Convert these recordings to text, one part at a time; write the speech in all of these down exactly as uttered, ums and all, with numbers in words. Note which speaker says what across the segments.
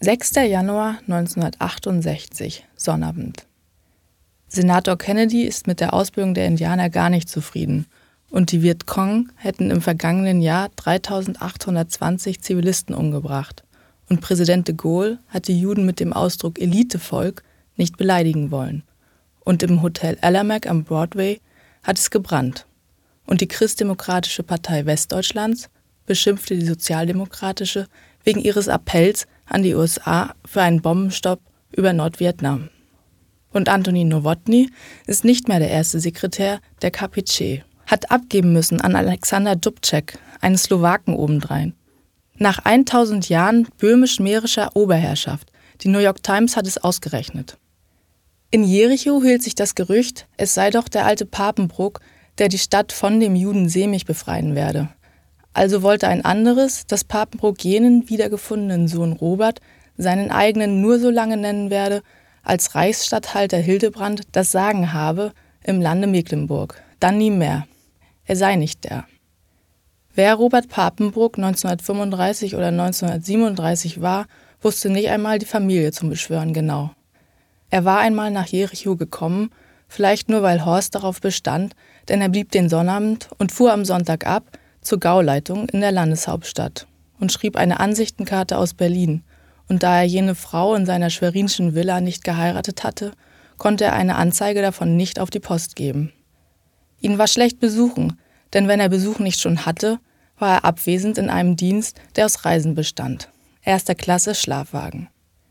Speaker 1: sechster Januar neunzehnhundertachtundsechzig, Sonnabend. Senator Kennedy ist mit der Ausbildung der Indianer gar nicht zufrieden und die Vietcong hätten im vergangenen Jahr dreitausendachthundertzwanzig Zivilisten umgebracht und Präsident de Gaulle hat die Juden mit dem Ausdruck Elitevolk nicht beleidigen wollen. Und im Hotel Allermac am Broadway hat es gebrannt. Und die Christdemokratische Partei Westdeutschlands beschimpfte die Sozialdemokratische wegen ihres Appells an die U S A für einen Bombenstopp über Nordvietnam. Und Antonin Nowotny ist nicht mehr der erste Sekretär der K P C, hat abgeben müssen an Alexander Dubček, einen Slowaken obendrein. Nach tausend Jahren böhmisch-mährischer Oberherrschaft, die New York Times hat es ausgerechnet. In Jericho hielt sich das Gerücht, es sei doch der alte Papenbroek, der die Stadt von dem Juden Semich befreien werde. Also wollte ein anderes, das Papenbroek jenen wiedergefundenen Sohn Robert, seinen eigenen nur so lange nennen werde, als Reichsstatthalter Hildebrand das Sagen habe im Lande Mecklenburg, dann nie mehr. Er sei nicht der. Wer Robert Papenbroek neunzehnhundertfünfunddreißig oder neunzehnhundertsiebenunddreißig war, wusste nicht einmal die Familie zum Beschwören genau. Er war einmal nach Jericho gekommen, vielleicht nur weil Horst darauf bestand, denn er blieb den Sonnabend und fuhr am Sonntag ab zur Gauleitung in der Landeshauptstadt und schrieb eine Ansichtenkarte aus Berlin. Und da er jene Frau in seiner schwerinschen Villa nicht geheiratet hatte, konnte er eine Anzeige davon nicht auf die Post geben. Ihn war schlecht besuchen, denn wenn er Besuch nicht schon hatte, war er abwesend in einem Dienst, der aus Reisen bestand. Erster Klasse Schlafwagen.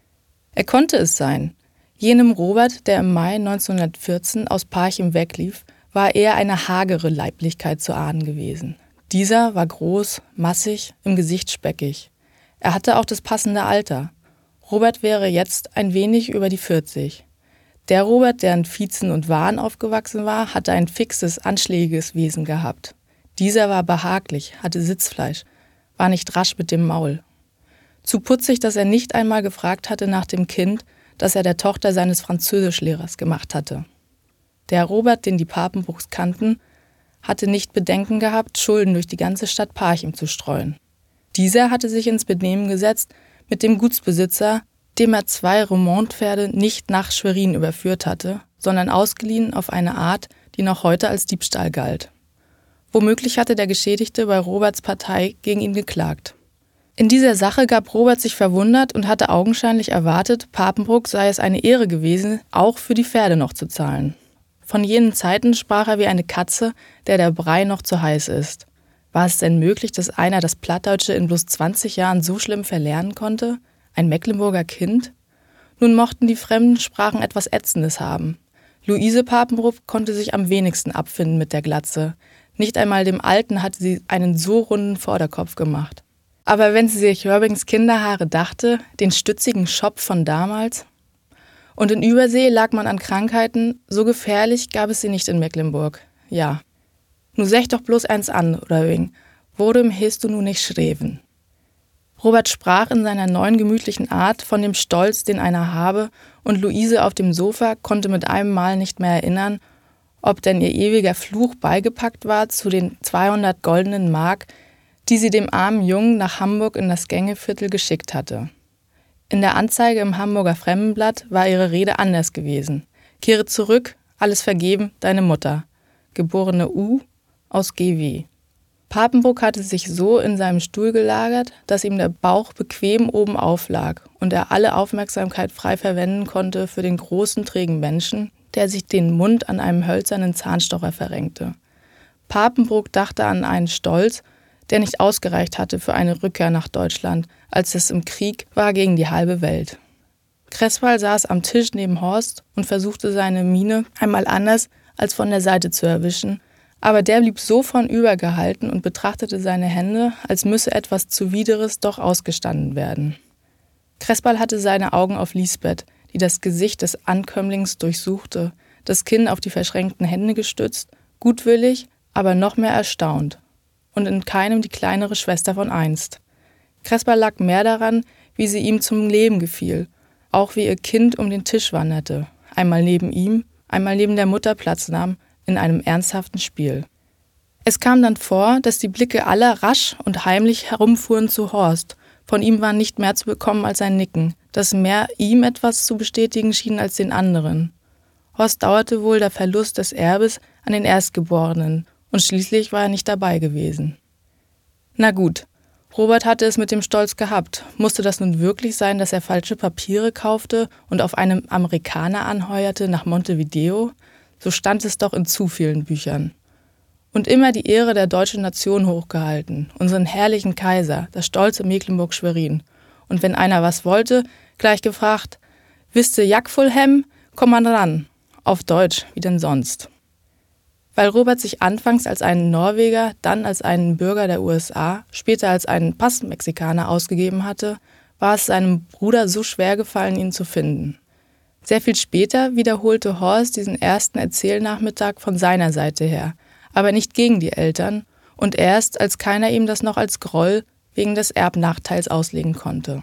Speaker 1: Er konnte es sein. Jenem Robert, der im Mai neunzehnhundertvierzehn aus Parchim weglief, war eher eine hagere Leiblichkeit zu ahnen gewesen. Dieser war groß, massig, im Gesicht speckig. Er hatte auch das passende Alter. Robert wäre jetzt ein wenig über die vierzig. Der Robert, der in Vietzen und Wahn aufgewachsen war, hatte ein fixes, anschlägiges Wesen gehabt. Dieser war behaglich, hatte Sitzfleisch, war nicht rasch mit dem Maul. Zu putzig, dass er nicht einmal gefragt hatte nach dem Kind, das er der Tochter seines Französischlehrers gemacht hatte. Der Robert, den die Papenbroeks kannten, hatte nicht Bedenken gehabt, Schulden durch die ganze Stadt Parchim zu streuen. Dieser hatte sich ins Benehmen gesetzt mit dem Gutsbesitzer, dem er zwei Remontpferde nicht nach Schwerin überführt hatte, sondern ausgeliehen auf eine Art, die noch heute als Diebstahl galt. Womöglich hatte der Geschädigte bei Roberts Partei gegen ihn geklagt. In dieser Sache gab Robert sich verwundert und hatte augenscheinlich erwartet, Papenbroek sei es eine Ehre gewesen, auch für die Pferde noch zu zahlen. Von jenen Zeiten sprach er wie eine Katze, der der Brei noch zu heiß ist. War es denn möglich, dass einer das Plattdeutsche in bloß zwanzig Jahren so schlimm verlernen konnte? Ein Mecklenburger Kind? Nun mochten die fremden Sprachen etwas Ätzendes haben. Luise Papenbroek konnte sich am wenigsten abfinden mit der Glatze. Nicht einmal dem Alten hatte sie einen so runden Vorderkopf gemacht. Aber wenn sie sich Röbbings Kinderhaare dachte, den stützigen Schopf von damals... Und in Übersee lag man an Krankheiten, so gefährlich gab es sie nicht in Mecklenburg. Ja. Nu sech doch bloß eins an, Röbbing, worum hast du nu nicht schreven? Robert sprach in seiner neuen gemütlichen Art von dem Stolz, den einer habe, und Luise auf dem Sofa konnte mit einem Mal nicht mehr erinnern, ob denn ihr ewiger Fluch beigepackt war zu den zweihundert goldenen Mark, die sie dem armen Jungen nach Hamburg in das Gängeviertel geschickt hatte. In der Anzeige im Hamburger Fremdenblatt war ihre Rede anders gewesen. Kehre zurück, alles vergeben, deine Mutter. Geborene U aus G W. Papenbroek hatte sich so in seinem Stuhl gelagert, dass ihm der Bauch bequem oben auflag und er alle Aufmerksamkeit frei verwenden konnte für den großen, trägen Menschen, der sich den Mund an einem hölzernen Zahnstocher verrenkte. Papenbroek dachte an einen Stolz, der nicht ausgereicht hatte für eine Rückkehr nach Deutschland, als es im Krieg war gegen die halbe Welt. Cresswell saß am Tisch neben Horst und versuchte seine Miene einmal anders als von der Seite zu erwischen, aber der blieb so vornüber gehalten und betrachtete seine Hände, als müsse etwas Zuwideres doch ausgestanden werden. Cresswell hatte seine Augen auf Lisbeth, die das Gesicht des Ankömmlings durchsuchte, das Kinn auf die verschränkten Hände gestützt, gutwillig, aber noch mehr erstaunt. Und in keinem die kleinere Schwester von einst. Cresswell lag mehr daran, wie sie ihm zum Leben gefiel, auch wie ihr Kind um den Tisch wanderte, einmal neben ihm, einmal neben der Mutter Platz nahm, in einem ernsthaften Spiel. Es kam dann vor, dass die Blicke aller rasch und heimlich herumfuhren zu Horst, Von ihm war nicht mehr zu bekommen als ein Nicken, das mehr ihm etwas zu bestätigen schien als den anderen. Horst dauerte wohl der Verlust des Erbes an den Erstgeborenen und schließlich war er nicht dabei gewesen. Na gut, Robert hatte es mit dem Stolz gehabt. Musste das nun wirklich sein, dass er falsche Papiere kaufte und auf einen Amerikaner anheuerte nach Montevideo? So stand es doch in zu vielen Büchern. Und immer die Ehre der deutschen Nation hochgehalten, unseren herrlichen Kaiser, das stolze Mecklenburg-Schwerin. Und wenn einer was wollte, gleich gefragt, wisst ihr Jack Fulham, komm mal ran. Auf Deutsch, wie denn sonst. Weil Robert sich anfangs als einen Norweger, dann als einen Bürger der U S A, später als einen Passmexikaner ausgegeben hatte, war es seinem Bruder so schwer gefallen, ihn zu finden. Sehr viel später wiederholte Horst diesen ersten Erzählnachmittag von seiner Seite her, aber nicht gegen die Eltern und erst, als keiner ihm das noch als Groll wegen des Erbnachteils auslegen konnte.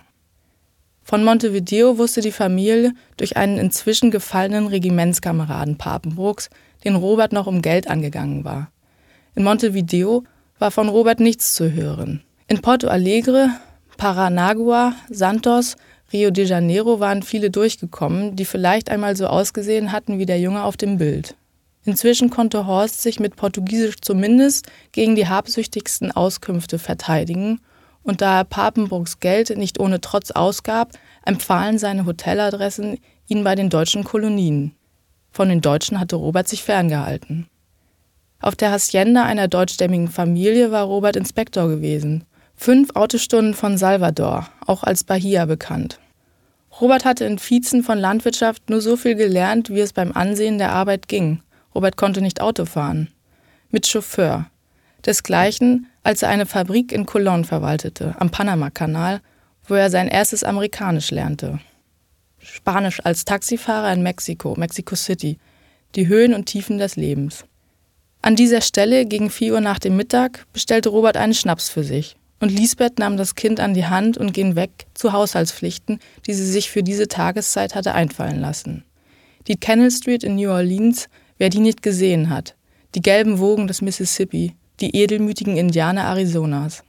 Speaker 1: Von Montevideo wusste die Familie durch einen inzwischen gefallenen Regimentskameraden Papenbrucks, den Robert noch um Geld angegangen war. In Montevideo war von Robert nichts zu hören. In Porto Alegre, Paranagua, Santos, Rio de Janeiro waren viele durchgekommen, die vielleicht einmal so ausgesehen hatten wie der Junge auf dem Bild. Inzwischen konnte Horst sich mit Portugiesisch zumindest gegen die habsüchtigsten Auskünfte verteidigen, und da er Papenbrucks Geld nicht ohne Trotz ausgab, empfahlen seine Hoteladressen ihn bei den deutschen Kolonien. Von den Deutschen hatte Robert sich ferngehalten. Auf der Hacienda einer deutschstämmigen Familie war Robert Inspektor gewesen. Fünf Autostunden von Salvador, auch als Bahia bekannt. Robert hatte in Vietzen von Landwirtschaft nur so viel gelernt, wie es beim Ansehen der Arbeit ging. Robert konnte nicht Auto fahren. Mit Chauffeur. Desgleichen, als er eine Fabrik in Colón verwaltete, am Panamakanal, wo er sein erstes Amerikanisch lernte. Spanisch als Taxifahrer in Mexiko, Mexico City, die Höhen und Tiefen des Lebens. An dieser Stelle, gegen vier Uhr nach dem Mittag, bestellte Robert einen Schnaps für sich. Und Lisbeth nahm das Kind an die Hand und ging weg zu Haushaltspflichten, die sie sich für diese Tageszeit hatte einfallen lassen. Die Canal Street in New Orleans, wer die nicht gesehen hat, die gelben Wogen des Mississippi, die edelmütigen Indianer Arizonas.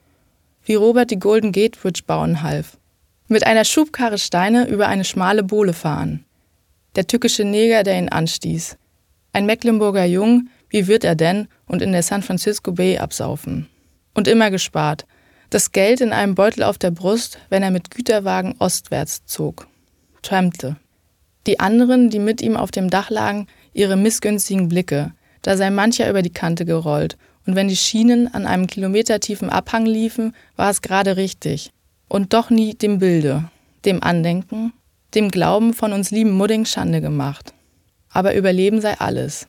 Speaker 1: Wie Robert die Golden Gate Bridge bauen half. Mit einer Schubkarre Steine über eine schmale Bohle fahren. Der tückische Neger, der ihn anstieß. Ein Mecklenburger Jung, wie wird er denn, und in der San Francisco Bay absaufen. Und immer gespart. Das Geld in einem Beutel auf der Brust, wenn er mit Güterwagen ostwärts zog. Trampte. Die anderen, die mit ihm auf dem Dach lagen, ihre missgünstigen Blicke. Da sei mancher über die Kante gerollt. Und wenn die Schienen an einem kilometertiefen Abhang liefen, war es gerade richtig. Und doch nie dem Bilde, dem Andenken, dem Glauben von uns lieben Mudding Schande gemacht. Aber Überleben sei alles.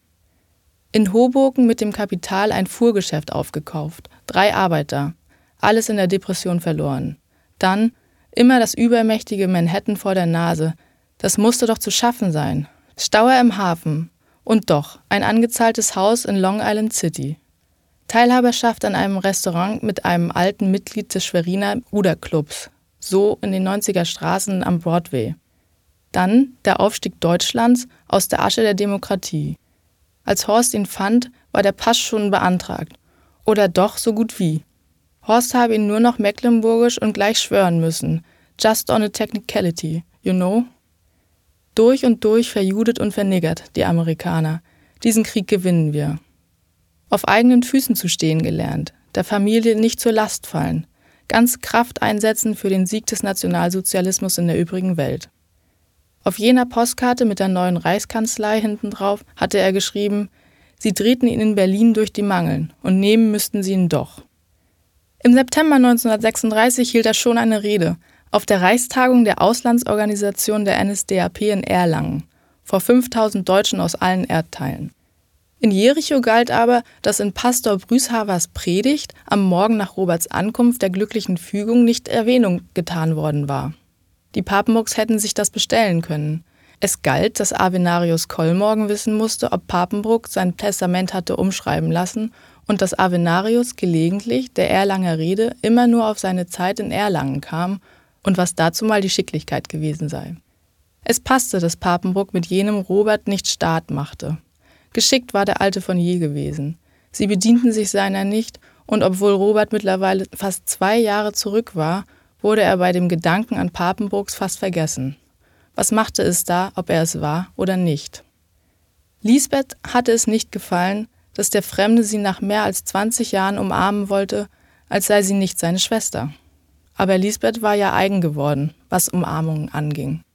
Speaker 1: In Hoboken mit dem Kapital ein Fuhrgeschäft aufgekauft. Drei Arbeiter. Alles in der Depression verloren. Dann immer das übermächtige Manhattan vor der Nase. Das musste doch zu schaffen sein. Stauer im Hafen. Und doch ein angezahltes Haus in Long Island City. Teilhaberschaft an einem Restaurant mit einem alten Mitglied des Schweriner Ruderclubs, so in den neunziger Straßen am Broadway. Dann der Aufstieg Deutschlands aus der Asche der Demokratie. Als Horst ihn fand, war der Pass schon beantragt. Oder doch so gut wie. Horst habe ihn nur noch mecklenburgisch und gleich schwören müssen. Just on a technicality, you know? Durch und durch verjudet und verniggert, die Amerikaner. Diesen Krieg gewinnen wir. Auf eigenen Füßen zu stehen gelernt, der Familie nicht zur Last fallen, ganz Kraft einsetzen für den Sieg des Nationalsozialismus in der übrigen Welt. Auf jener Postkarte mit der neuen Reichskanzlei hinten drauf hatte er geschrieben, sie drehten ihn in Berlin durch die Mangeln und nehmen müssten sie ihn doch. Im September neunzehnhundertsechsunddreißig hielt er schon eine Rede auf der Reichstagung der Auslandsorganisation der N S D A P in Erlangen, vor fünftausend Deutschen aus allen Erdteilen. In Jericho galt aber, dass in Pastor Brüshavers Predigt am Morgen nach Roberts Ankunft der glücklichen Fügung nicht Erwähnung getan worden war. Die Papenbrucks hätten sich das bestellen können. Es galt, dass Avenarius Kollmorgen wissen musste, ob Papenbruck sein Testament hatte umschreiben lassen und dass Avenarius gelegentlich der Erlanger Rede immer nur auf seine Zeit in Erlangen kam und was dazu mal die Schicklichkeit gewesen sei. Es passte, dass Papenbruck mit jenem Robert nicht Staat machte. Geschickt war der Alte von je gewesen. Sie bedienten sich seiner nicht, und obwohl Robert mittlerweile fast zwei Jahre zurück war, wurde er bei dem Gedanken an Papenburgs fast vergessen. Was machte es da, ob er es war oder nicht? Lisbeth hatte es nicht gefallen, dass der Fremde sie nach mehr als zwanzig Jahren umarmen wollte, als sei sie nicht seine Schwester. Aber Lisbeth war ja eigen geworden, was Umarmungen anging.